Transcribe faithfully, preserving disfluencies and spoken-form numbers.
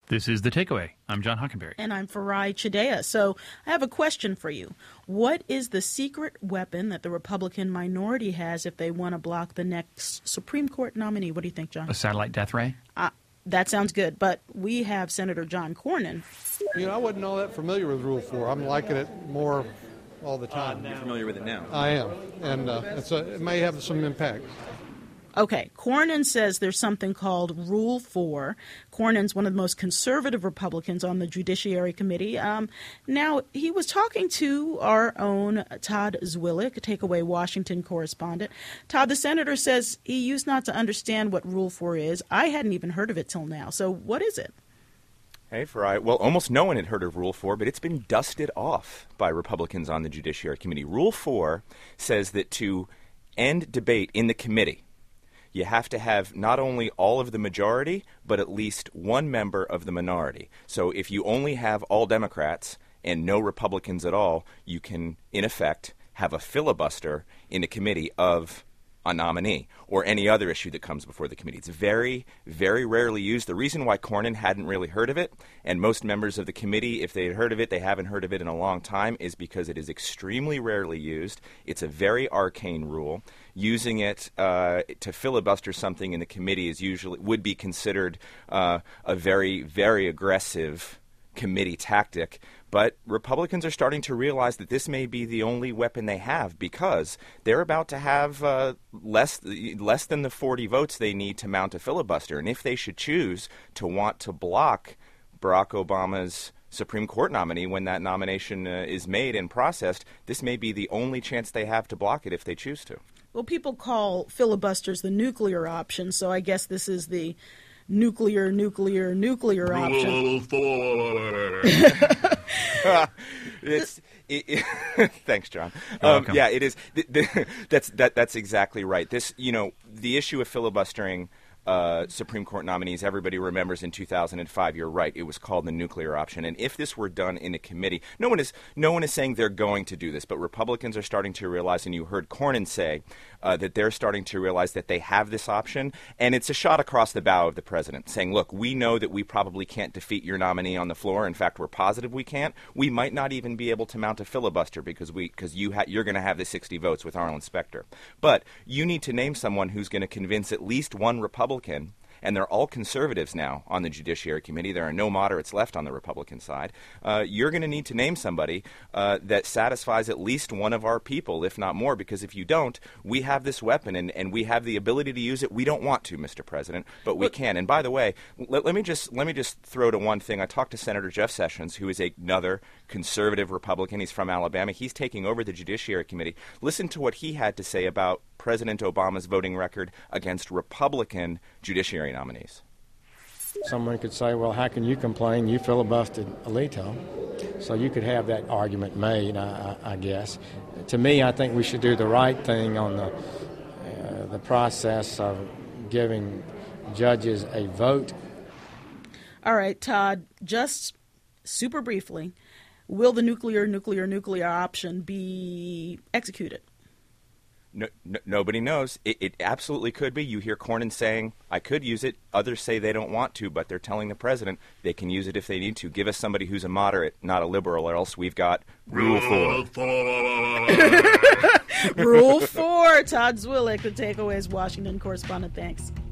This is The Takeaway. I'm John Hockenberry. And I'm Farai Chideya. So I have a question for you. What is the secret weapon that the Republican minority has if they want to block the next Supreme Court nominee? What do you think, John? A satellite death ray? Uh, that sounds good. But we have Senator John Cornyn. You know, I wasn't all that familiar with Rule four. I'm liking it more all the time. You're familiar with it now? I am. And uh, it's a, it may have some impact. Okay, Cornyn says there's something called Rule four. Cornyn's one of the most conservative Republicans on the Judiciary Committee. Um, now, he was talking to our own Todd Zwillich, a Takeaway Washington correspondent. Todd, the senator says he used not to understand what Rule four is. I hadn't even heard of it till now. So what is it? Hey, Farai. Well, almost no one had heard of Rule four, but it's been dusted off by Republicans on the Judiciary Committee. Rule four says that to end debate in the committee, you have to have not only all of the majority, but at least one member of the minority. So if you only have all Democrats and no Republicans at all, you can, in effect, have a filibuster in a committee of a nominee or any other issue that comes before the committee. It's very, very rarely used. The reason why Cornyn hadn't really heard of it, and most members of the committee, if they had heard of it, they haven't heard of it in a long time, is because it is extremely rarely used. It's a very arcane rule. Using it uh, to filibuster something in the committee is usually would be considered uh, a very, very aggressive committee tactic. But Republicans are starting to realize that this may be the only weapon they have because they're about to have uh, less less than the forty votes they need to mount a filibuster. And if they should choose to want to block Barack Obama's Supreme Court nominee when that nomination uh, is made and processed, this may be the only chance they have to block it if they choose to. Well, people call filibusters the nuclear option, so I guess this is the nuclear, nuclear, nuclear option. it's, it, it, thanks, John. Um, yeah, it is. The, the, that's that. That's exactly right. This, you know, the issue of filibustering uh, Supreme Court nominees. Everybody remembers in two thousand five. You're right. It was called the nuclear option. And if this were done in a committee, no one is no one is saying they're going to do this, but Republicans are starting to realize, and you heard Cornyn say uh, that they're starting to realize that they have this option, and it's a shot across the bow of the president, saying, "Look, we know that we probably can't defeat your nominee on the floor. In fact, we're positive we can't. We might not even be able to mount a filibuster because we because you ha- you're going to have the sixty votes with Arlen Specter. But you need to name someone who's going to convince at least one Republican." And they're all conservatives now on the Judiciary Committee. There are no moderates left on the Republican side. Uh, you're going to need to name somebody uh, that satisfies at least one of our people, if not more, because if you don't, we have this weapon and, and we have the ability to use it. We don't want to, Mister President, but we can. And by the way, let, let me just let me just throw to one thing. I talked to Senator Jeff Sessions, who is another conservative Republican. He's from Alabama. He's taking over the Judiciary Committee. Listen to what he had to say about President Obama's voting record against Republican judiciary nominees. Someone could say, well, how can you complain? You filibustered Alito. So you could have that argument made, I, I guess. To me, I think we should do the right thing on the, uh, the process of giving judges a vote. All right, Todd, just super briefly, will the nuclear, nuclear, nuclear option be executed? No, no, nobody knows. It, it absolutely could be. You hear Cornyn saying, I could use it. Others say they don't want to, but they're telling the president they can use it if they need to. Give us somebody who's a moderate, not a liberal, or else we've got Rule four. Rule four. Todd Zwillich, the Takeaways Washington correspondent. Thanks.